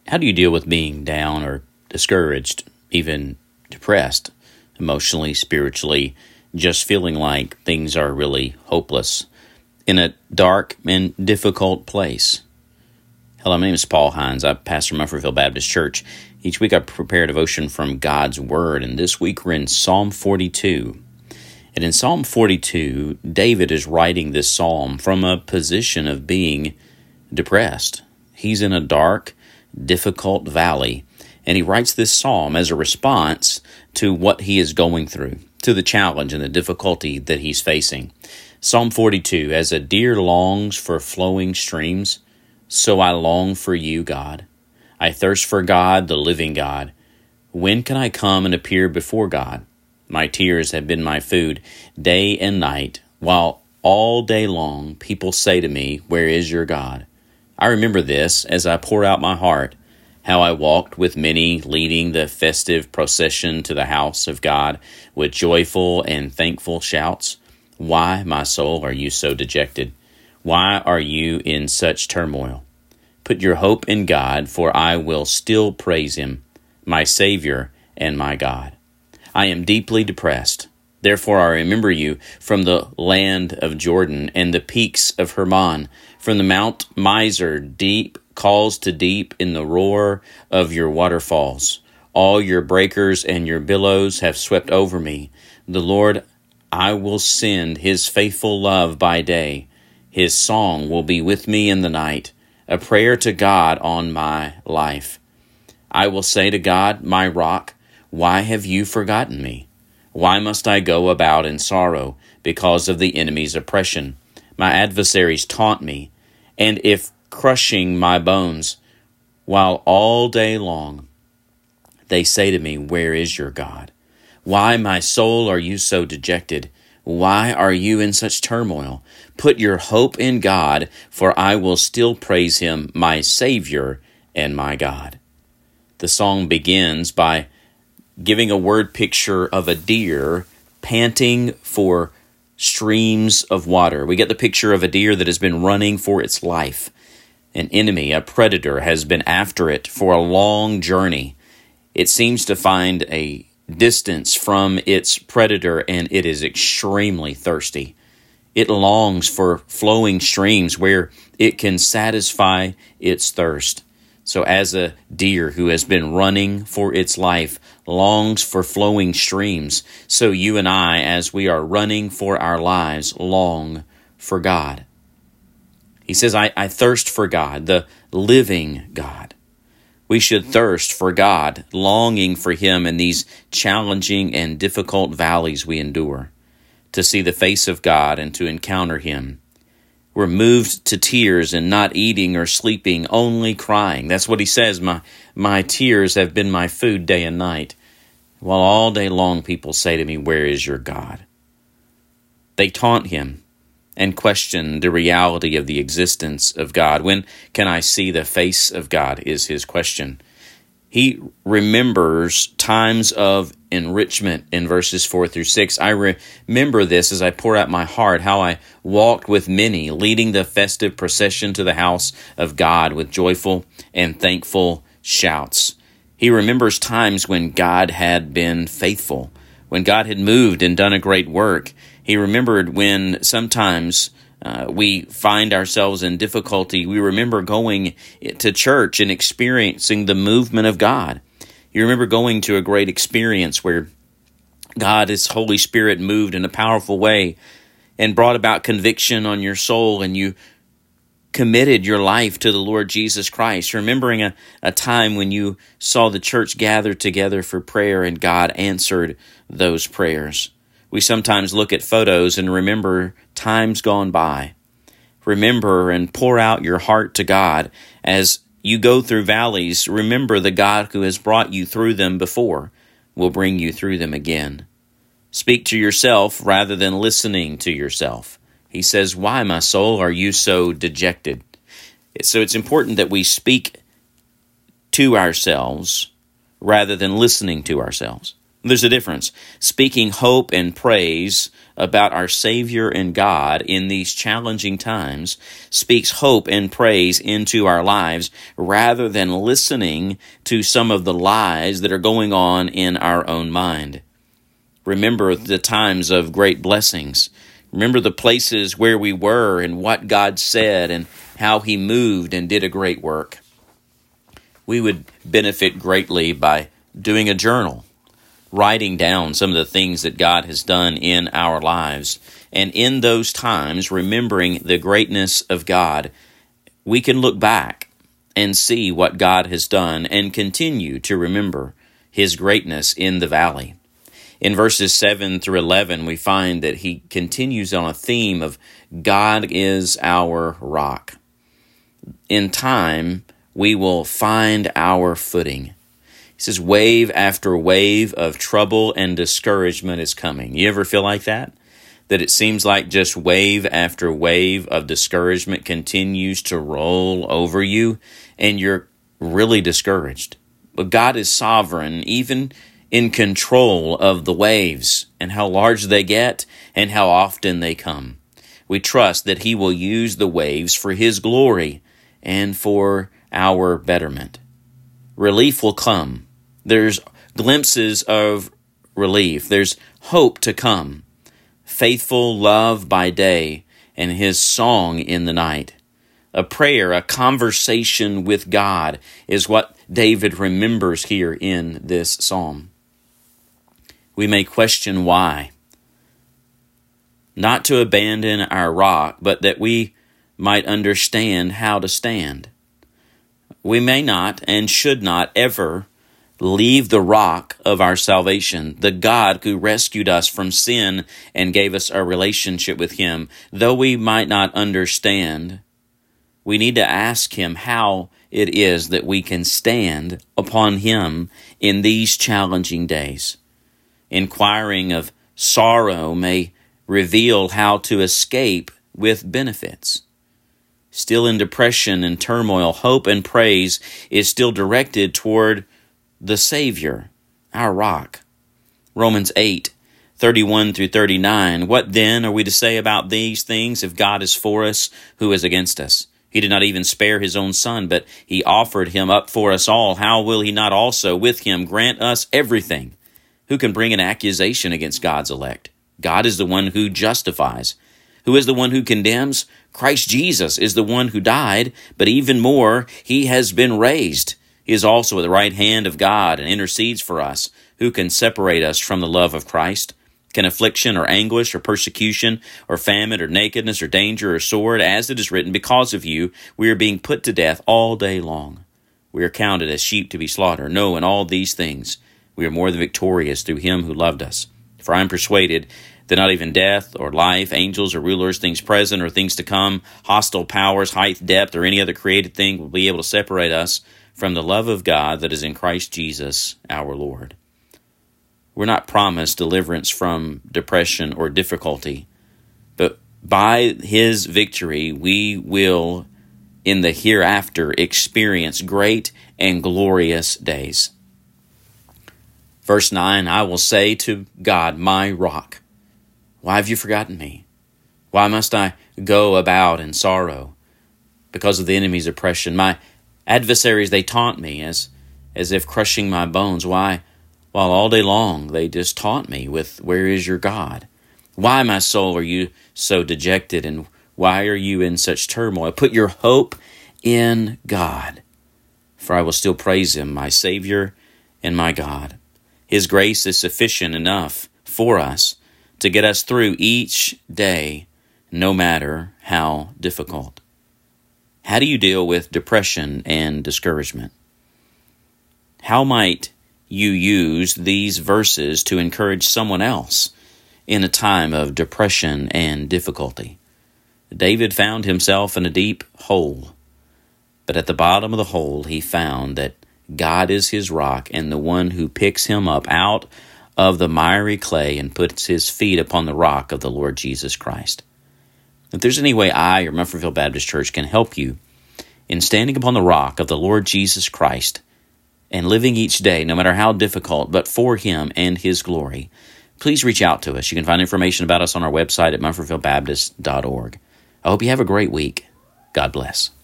How do you deal with being down or discouraged, even depressed, emotionally, spiritually, just feeling like things are really hopeless in a dark and difficult place? Hello, my name is Paul Hines. I pastor Mufferville Baptist Church. Each week I prepare a devotion from God's Word, and this week we're in Psalm 42. And in Psalm 42, David is writing this psalm from a position of being depressed. He's in a dark, difficult valley, and he writes this psalm as a response to what he is going through, to the challenge and the difficulty that he's facing. Psalm 42, as a deer longs for flowing streams, so I long for you, God. I thirst for God, the living God. When can I come and appear before God? My tears have been my food day and night, while all day long people say to me, where is your God? I remember this as I pour out my heart, how I walked with many, leading the festive procession to the house of God with joyful and thankful shouts. Why, my soul, are you so dejected? Why are you in such turmoil? Put your hope in God, for I will still praise Him, my Savior and my God. I am deeply depressed. Therefore I remember you from the land of Jordan and the peaks of Hermon, from the Mount Mizar. Deep calls to deep in the roar of your waterfalls. All your breakers and your billows have swept over me. The Lord, I will send His faithful love by day. His song will be with me in the night, a prayer to God on my life. I will say to God, my rock, why have you forgotten me? Why must I go about in sorrow because of the enemy's oppression? My adversaries taunt me, and if crushing my bones, while all day long they say to me, where is your God? Why, my soul, are you so dejected? Why are you in such turmoil? Put your hope in God, for I will still praise Him, my Savior and my God. The song begins by giving a word picture of a deer panting for streams of water. We get the picture of a deer that has been running for its life. An enemy, a predator, has been after it for a long journey. It seems to find a distance from its predator, and it is extremely thirsty. It longs for flowing streams where it can satisfy its thirst. So as a deer who has been running for its life longs for flowing streams, so you and I, as we are running for our lives, long for God. He says, I thirst for God, the living God. We should thirst for God, longing for Him in these challenging and difficult valleys we endure, to see the face of God and to encounter Him. We're moved to tears and not eating or sleeping, only crying. That's what he says, my tears have been my food day and night, while all day long people say to me, where is your God? They taunt him and question the reality of the existence of God. When can I see the face of God is his question. He remembers times of enrichment in verses 4 through 6. I remember this as I pour out my heart, how I walked with many, leading the festive procession to the house of God with joyful and thankful shouts. He remembers times when God had been faithful, when God had moved and done a great work. He remembered when sometimes we find ourselves in difficulty. We remember going to church and experiencing the movement of God. You remember going to a great experience where God, His Holy Spirit, moved in a powerful way and brought about conviction on your soul, and you committed your life to the Lord Jesus Christ, remembering a time when you saw the church gather together for prayer and God answered those prayers. We sometimes look at photos and remember times gone by. Remember and pour out your heart to God. As you go through valleys, remember the God who has brought you through them before will bring you through them again. Speak to yourself rather than listening to yourself. He says, why, my soul, are you so dejected? So it's important that we speak to ourselves rather than listening to ourselves. There's a difference. Speaking hope and praise about our Savior and God in these challenging times speaks hope and praise into our lives rather than listening to some of the lies that are going on in our own mind. Remember the times of great blessings. Remember the places where we were and what God said and how He moved and did a great work. We would benefit greatly by doing a journal, writing down some of the things that God has done in our lives. And in those times, remembering the greatness of God, we can look back and see what God has done and continue to remember His greatness in the valley. In verses 7 through 11, we find that he continues on a theme of God is our rock. In time, we will find our footing. He says wave after wave of trouble and discouragement is coming. You ever feel like that? That it seems like just wave after wave of discouragement continues to roll over you, and you're really discouraged. But God is sovereign, even in control of the waves and how large they get and how often they come. We trust that He will use the waves for His glory and for our betterment. Relief will come. There's glimpses of relief. There's hope to come. Faithful love by day and His song in the night. A prayer, a conversation with God is what David remembers here in this psalm. We may question why. Not to abandon our rock, but that we might understand how to stand. We may not and should not ever leave the rock of our salvation, the God who rescued us from sin and gave us a relationship with Him. Though we might not understand, we need to ask Him how it is that we can stand upon Him in these challenging days. Inquiring of sorrow may reveal how to escape with benefits. Still in depression and turmoil, hope and praise is still directed toward the Savior, our rock. Romans 8:31 through 39. What then are we to say about these things? If God is for us, who is against us? He did not even spare His own Son, but He offered Him up for us all. How will He not also with Him grant us everything? Who can bring an accusation against God's elect? God is the one who justifies. Who is the one who condemns? Christ Jesus is the one who died, but even more, He has been raised. He is also at the right hand of God and intercedes for us. Who can separate us from the love of Christ? Can affliction or anguish or persecution or famine or nakedness or danger or sword, as it is written, because of you, we are being put to death all day long. We are counted as sheep to be slaughtered. No, in all these things, we are more than victorious through Him who loved us. For I am persuaded that not even death or life, angels or rulers, things present or things to come, hostile powers, height, depth, or any other created thing will be able to separate us from the love of God that is in Christ Jesus our Lord. We're not promised deliverance from depression or difficulty, but by His victory, we will, in the hereafter, experience great and glorious days. Verse 9, I will say to God, my rock, why have you forgotten me? Why must I go about in sorrow because of the enemy's oppression? My adversaries, they taunt me as if crushing my bones. Why? While all day long they just taunt me with, where is your God? Why, my soul, are you so dejected, and why are you in such turmoil? Put your hope in God, for I will still praise Him, my Savior and my God. His grace is sufficient enough for us to get us through each day, no matter how difficult. How do you deal with depression and discouragement? How might you use these verses to encourage someone else in a time of depression and difficulty? David found himself in a deep hole, but at the bottom of the hole he found that God is his rock and the one who picks him up out of the miry clay and puts his feet upon the rock of the Lord Jesus Christ. If there's any way I or Mufferville Baptist Church can help you in standing upon the rock of the Lord Jesus Christ and living each day, no matter how difficult, but for Him and His glory, please reach out to us. You can find information about us on our website at MumfordvilleBaptist.org. I hope you have a great week. God bless.